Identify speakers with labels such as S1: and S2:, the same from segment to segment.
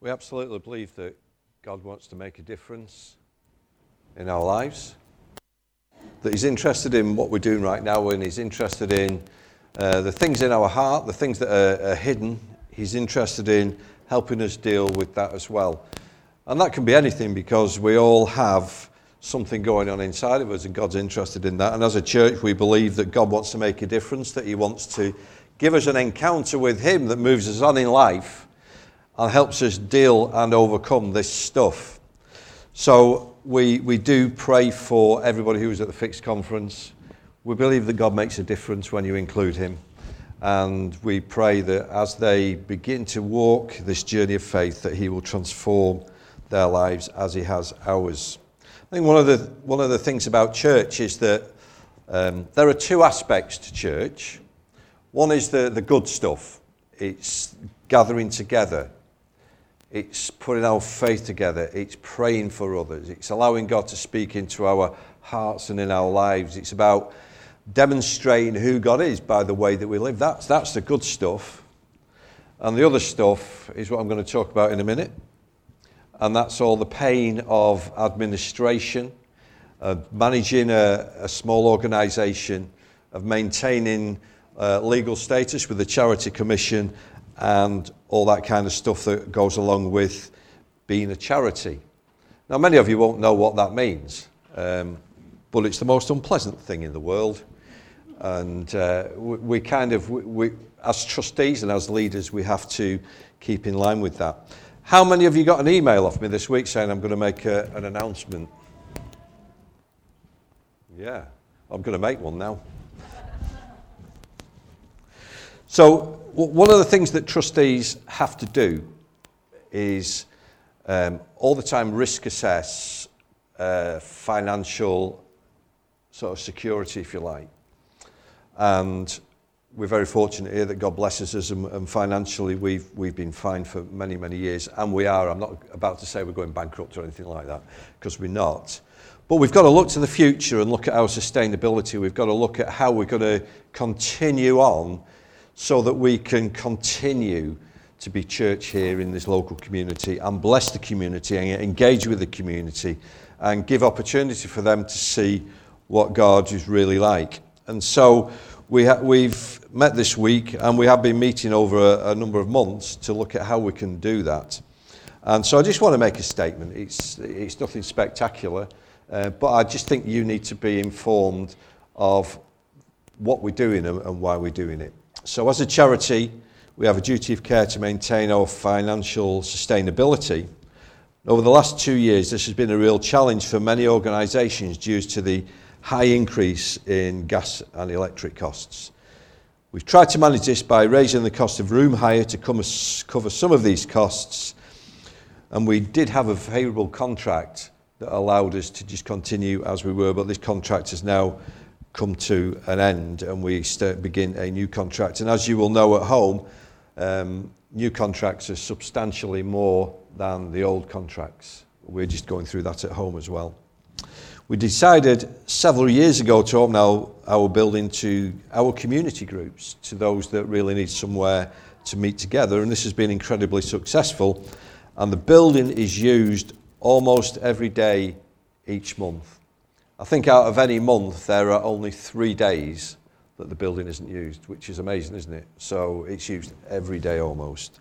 S1: We absolutely believe that God wants to make a difference in our lives, that he's interested in what we're doing right now, and he's interested in the things in our heart, the things that are hidden. He's interested in helping us deal with that as well. And that can be anything, because we all have something going on inside of us, and God's interested in that. And as a church, we believe that God wants to make a difference, that he wants to give us an encounter with him that moves us on in life and helps us deal and overcome this stuff. So we do pray for everybody who was at the Fixed Conference. We believe that God makes a difference when you include him. And we pray that as they begin to walk this journey of faith, that he will transform their lives as he has ours. I think one of the things about church is that there are two aspects to church. One is the good stuff. It's gathering together. It's putting our faith together. It's praying for others. It's allowing God to speak into our hearts and in our lives. It's about demonstrating who God is by the way that we live. That's the good stuff. And the other stuff is what I'm going to talk about in a minute. And that's all the pain of administration, of managing a small organisation, of maintaining legal status with the Charity Commission, and all that kind of stuff that goes along with being a charity. Now, many of you won't know what that means, but it's the most unpleasant thing in the world. And we as trustees and as leaders, we have to keep in line with that. How many of you got an email off me this week saying I'm going to make an announcement? Yeah, I'm going to make one now. So one of the things that trustees have to do is all the time risk assess financial sort of security, if you like. And we're very fortunate here that God blesses us, and financially we've been fine for many, many years, and we are. I'm not about to say we're going bankrupt or anything like that, because we're not. But we've got to look to the future and look at our sustainability. We've got to look at how we're going to continue on so that we can continue to be church here in this local community and bless the community and engage with the community and give opportunity for them to see what God is really like. And so we've met this week, and we have been meeting over a number of months to look at how we can do that. And so I just want to make a statement. It's nothing spectacular, but I just think you need to be informed of what we're doing and why we're doing it. So as a charity, we have a duty of care to maintain our financial sustainability. Over the last 2 years, this has been a real challenge for many organisations due to the high increase in gas and electric costs. We've tried to manage this by raising the cost of room hire to cover some of these costs, and we did have a favourable contract that allowed us to just continue as we were, but this contract has now come to an end, and we begin a new contract. And as you will know at home, new contracts are substantially more than the old contracts. We're just going through that at home as well. We decided several years ago to open our building to our community groups, to those that really need somewhere to meet together, and this has been incredibly successful. And the building is used almost every day each month. I think out of any month, there are only 3 days that the building isn't used, which is amazing, isn't it? So it's used every day almost.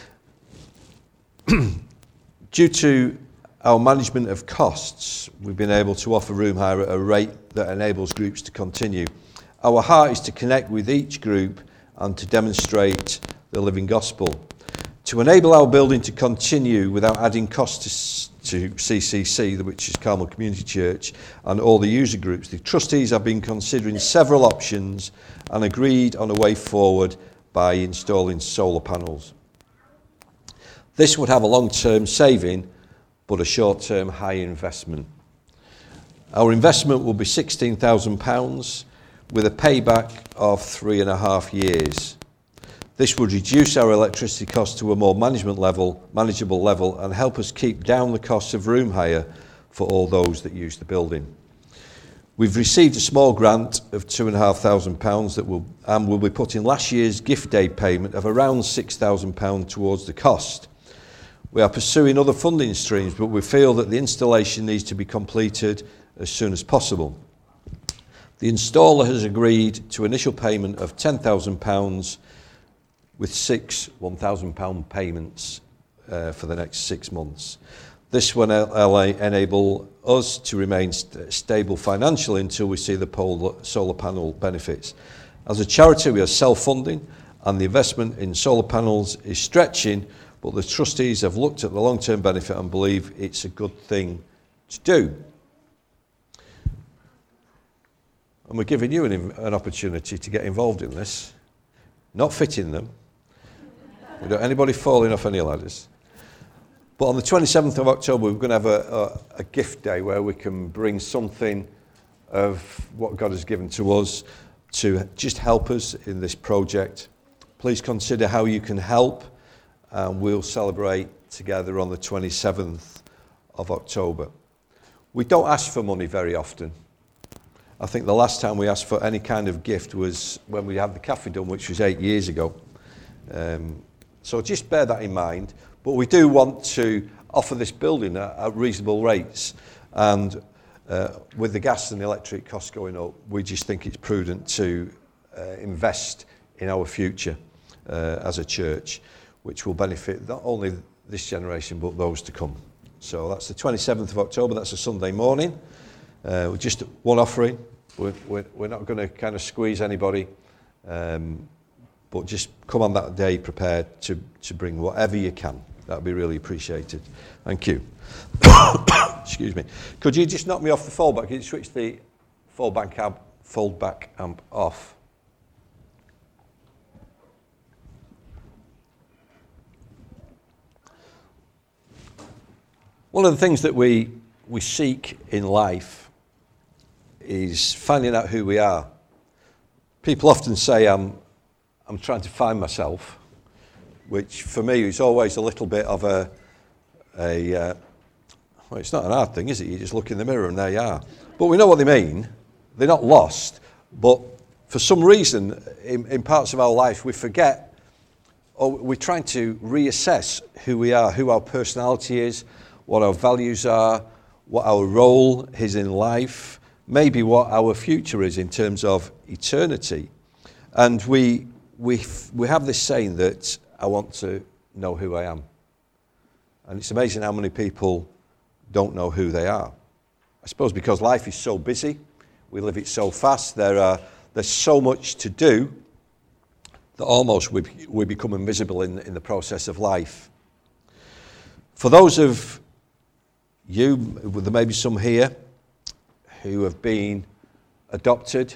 S1: Due to our management of costs, we've been able to offer room hire at a rate that enables groups to continue. Our heart is to connect with each group and to demonstrate the living gospel. To enable our building to continue without adding costs to CCC, which is Carmel Community Church, and all the user groups, the trustees have been considering several options and agreed on a way forward by installing solar panels. This would have a long-term saving, but a short-term high investment. Our investment will be £16,000 with a payback of 3.5 years. This would reduce our electricity costs to a more manageable level and help us keep down the cost of room hire for all those that use the building. We've received a small grant of £2,500 that will be putting last year's gift aid payment of around £6,000 towards the cost. We are pursuing other funding streams, but we feel that the installation needs to be completed as soon as possible. The installer has agreed to initial payment of £10,000 with 6 £1,000 payments for the next 6 months. This will enable us to remain stable financially until we see the solar panel benefits. As a charity, we are self-funding, and the investment in solar panels is stretching, but the trustees have looked at the long-term benefit and believe it's a good thing to do. And we're giving you an opportunity to get involved in this, not fitting them. We don't anybody falling off any ladders. But on the 27th of October, we're going to have a gift day where we can bring something of what God has given to us to just help us in this project. Please consider how you can help, and we'll celebrate together on the 27th of October. We don't ask for money very often. I think the last time we asked for any kind of gift was when we had the cafe done, which was 8 years ago. So just bear that in mind. But we do want to offer this building at reasonable rates. And with the gas and the electric costs going up, we just think it's prudent to invest in our future as a church, which will benefit not only this generation, but those to come. So that's the 27th of October. That's a Sunday morning. Just one offering. We're not going to kind of squeeze anybody. But just come on that day prepared to bring whatever you can. That would be really appreciated. Thank you. Excuse me. Could you just knock me off the foldback? Could you switch the foldback amp off? One of the things that we seek in life is finding out who we are. People often say, I'm trying to find myself, which for me is always a little bit of well, it's not an hard thing, is it? You just look in the mirror and there you are. But we know what they mean. They're not lost, but for some reason, in parts of our life, we forget, or we're trying to reassess who we are, who our personality is, what our values are, what our role is in life, maybe what our future is in terms of eternity. And we have this saying that I want to know who I am. And it's amazing how many people don't know who they are. I suppose because life is so busy, we live it so fast, there's so much to do that almost we become invisible in the process of life. For those of you, there may be some here who have been adopted,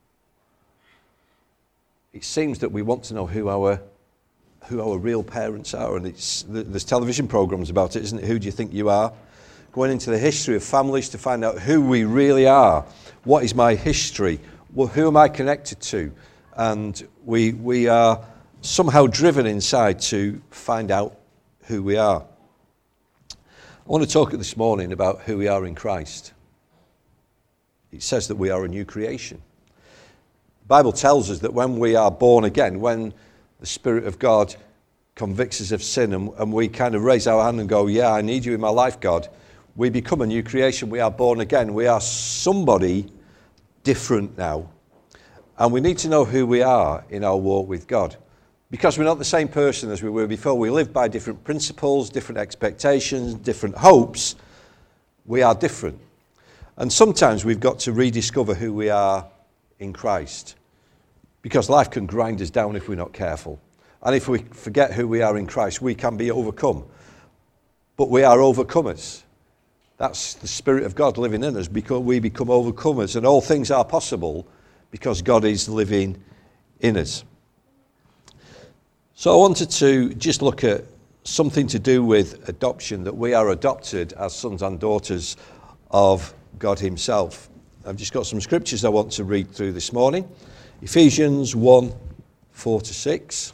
S1: it seems that we want to know who our real parents are, and there's television programs about it, isn't it? Who do you think you are? Going into the history of families to find out who we really are. What is my history? Well, who am I connected to? And we are somehow driven inside to find out who we are. I want to talk this morning about who we are in Christ. It says that we are a new creation. The Bible tells us that when we are born again, when the Spirit of God convicts us of sin and we kind of raise our hand and go, yeah, I need you in my life, God, we become a new creation. We are born again. We are somebody different now. And we need to know who we are in our walk with God. Because we're not the same person as we were before. We live by different principles, different expectations, different hopes. We are different. And sometimes we've got to rediscover who we are in Christ. Because life can grind us down if we're not careful. And if we forget who we are in Christ, we can be overcome. But we are overcomers. That's the Spirit of God living in us, because we become overcomers. And all things are possible because God is living in us. So I wanted to just look at something to do with adoption, that we are adopted as sons and daughters of God himself. I've just got some scriptures I want to read through this morning. Ephesians 1, 4-6.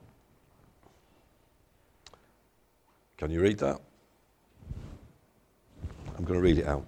S1: Can you read that? I'm going to read it out.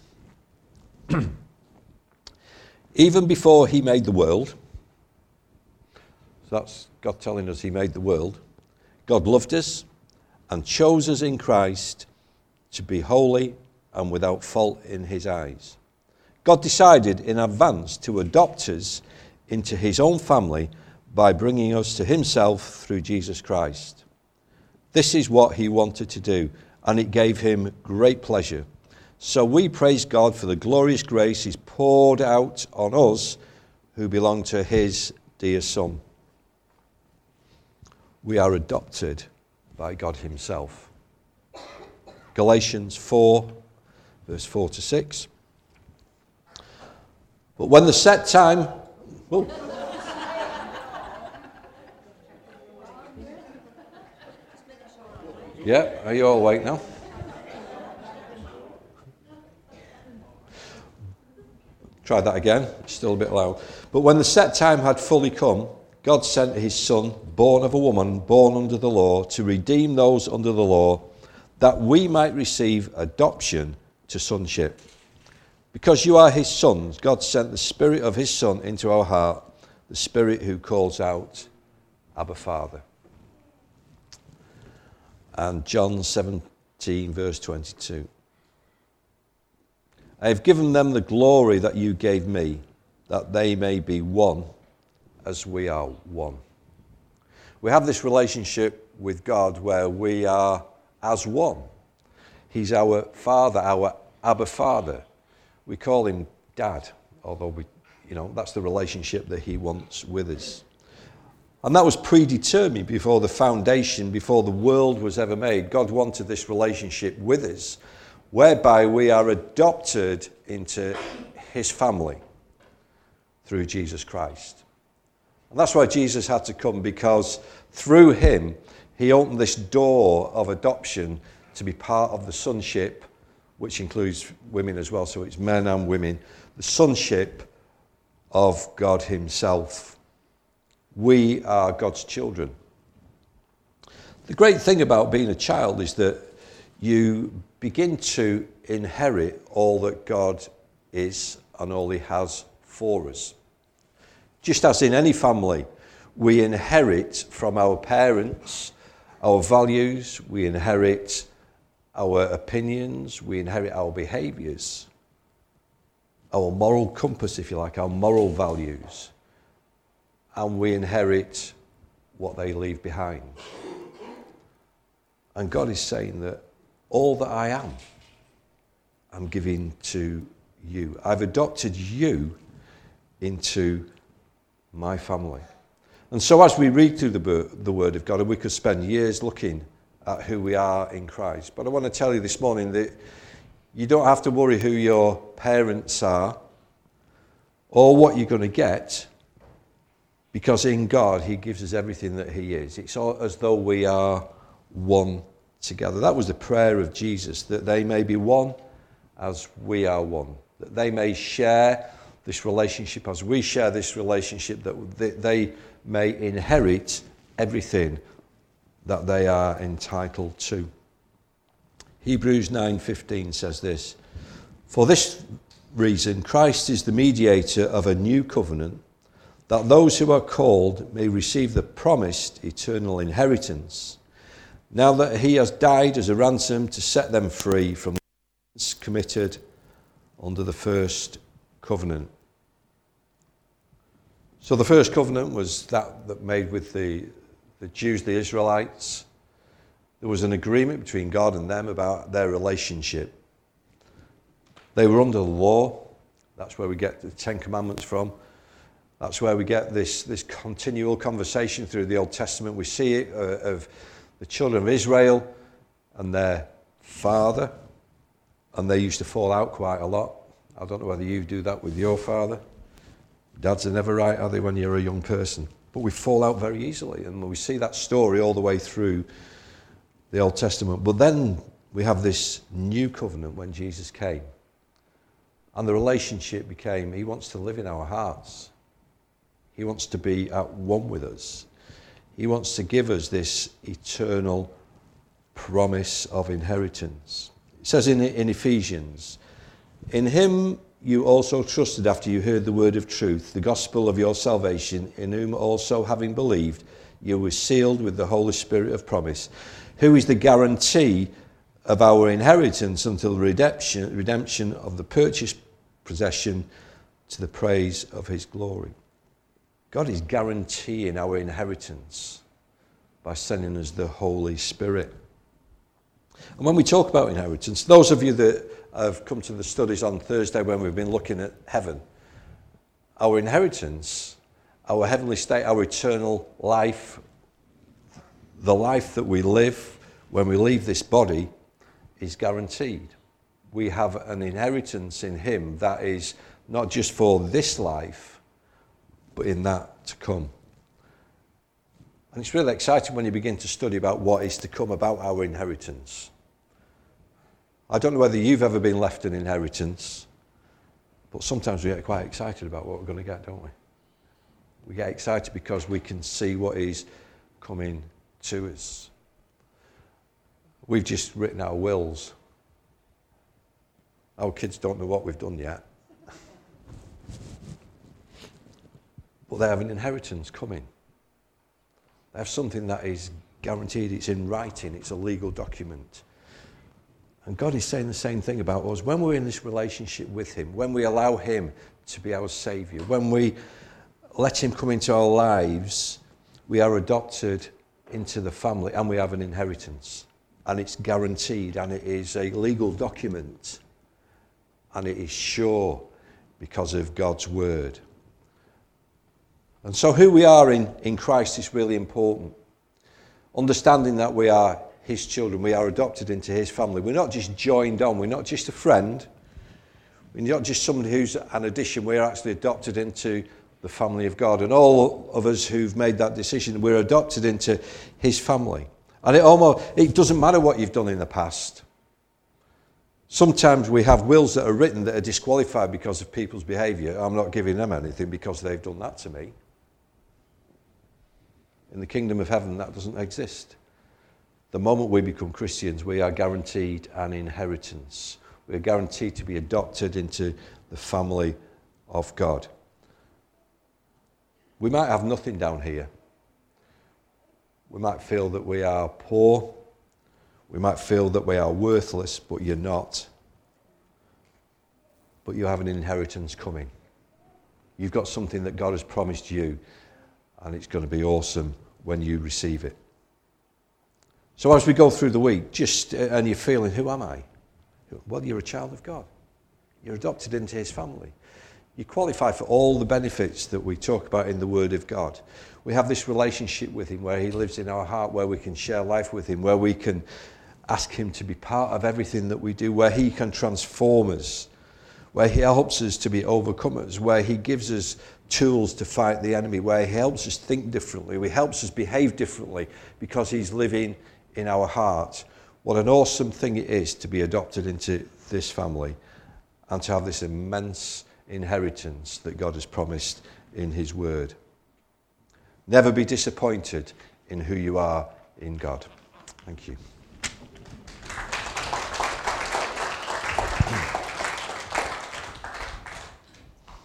S1: Even before he made the world, so that's God telling us he made the world, God loved us and chose us in Christ to be holy and without fault in his eyes. God decided in advance to adopt us into his own family by bringing us to himself through Jesus Christ. This is what he wanted to do, and it gave him great pleasure. So we praise God for the glorious grace he's poured out on us who belong to his dear Son. We are adopted by God himself. Galatians 4, verse 4 to 6. But when the set time... Oh. Yeah, are you all awake now? Try that again, it's still a bit loud. But when the set time had fully come, God sent his Son, born of a woman, born under the law, to redeem those under the law, that we might receive adoption to sonship. Because you are his sons, God sent the Spirit of his Son into our heart, the Spirit who calls out, Abba, Father. And John 17, verse 22. I have given them the glory that you gave me, that they may be one as we are one. We have this relationship with God where we are as one. He's our Father, our Abba Father. We call him Dad, although that's the relationship that he wants with us. And that was predetermined before the foundation, before the world was ever made. God wanted this relationship with us, whereby we are adopted into his family through Jesus Christ. And that's why Jesus had to come, because through him, he opened this door of adoption to be part of the sonship, which includes women as well, so it's men and women, the sonship of God himself. We are God's children. The great thing about being a child is that you begin to inherit all that God is and all he has for us. Just as in any family, we inherit from our parents our values, we inherit our opinions, we inherit our behaviours, our moral compass, if you like, our moral values, and we inherit what they leave behind. And God is saying that all that I am, I'm giving to you. I've adopted you into my family. And so as we read through the Word of God, and we could spend years looking at who we are in Christ, but I want to tell you this morning that you don't have to worry who your parents are or what you're going to get, because in God, he gives us everything that he is. It's all as though we are one together. That was the prayer of Jesus, that they may be one as we are one, that they may share this relationship as we share this relationship, that they may inherit everything that they are entitled to. Hebrews 9:15 says this: For this reason, Christ is the mediator of a new covenant, that those who are called may receive the promised eternal inheritance, now that he has died as a ransom to set them free from the sins committed under the first covenant. So the first covenant was that made with the Jews, the Israelites. There was an agreement between God and them about their relationship. They were under the law. That's where we get the Ten Commandments from. That's where we get this continual conversation through the Old Testament. We see it of the children of Israel and their father, and they used to fall out quite a lot. I don't know whether you do that with your father. Dads are never right, are they, when you're a young person? But we fall out very easily, and we see that story all the way through the Old Testament. But then we have this new covenant when Jesus came, and the relationship became, he wants to live in our hearts. He wants to be at one with us. He wants to give us this eternal promise of inheritance. It says in Ephesians, in him you also trusted after you heard the word of truth, the gospel of your salvation, in whom also having believed, you were sealed with the Holy Spirit of promise, who is the guarantee of our inheritance until the redemption of the purchased possession to the praise of his glory. God is guaranteeing our inheritance by sending us the Holy Spirit. And when we talk about inheritance, those of you that have come to the studies on Thursday when we've been looking at heaven, our inheritance, our heavenly state, our eternal life, the life that we live when we leave this body is guaranteed. We have an inheritance in him that is not just for this life, but in that to come. And it's really exciting when you begin to study about what is to come about our inheritance. I don't know whether you've ever been left an inheritance, but sometimes we get quite excited about what we're going to get, don't we? We get excited because we can see what is coming to us. We've just written our wills. Our kids don't know what we've done yet. But they have an inheritance coming. They have something that is guaranteed. It's in writing. It's a legal document. And God is saying the same thing about us. When we're in this relationship with him, when we allow him to be our Saviour, when we let him come into our lives, we are adopted into the family and we have an inheritance. And it's guaranteed and it is a legal document. And it is sure because of God's word. And so who we are in Christ is really important. Understanding that we are his children, we are adopted into his family. We're not just joined on, we're not just a friend. We're not just somebody who's an addition, we're actually adopted into the family of God. And all of us who've made that decision, we're adopted into his family. And it doesn't matter what you've done in the past. Sometimes we have wills that are written that are disqualified because of people's behaviour. I'm not giving them anything because they've done that to me. In the kingdom of heaven, that doesn't exist. The moment we become Christians, we are guaranteed an inheritance. We are guaranteed to be adopted into the family of God. We might have nothing down here. We might feel that we are poor. We might feel that we are worthless, but you're not. But you have an inheritance coming. You've got something that God has promised you, and it's going to be awesome when you receive it. So as we go through the week, and you're feeling, who am I? Well, you're a child of God. You're adopted into his family. You qualify for all the benefits that we talk about in the Word of God. We have this relationship with him where he lives in our heart, where we can share life with him, where we can ask him to be part of everything that we do, where he can transform us, where he helps us to be overcomers, where he gives us tools to fight the enemy, where he helps us think differently, where he helps us behave differently because he's living in our heart. What an awesome thing it is to be adopted into this family and to have this immense inheritance that God has promised in his word. Never be disappointed in who you are in God. Thank you.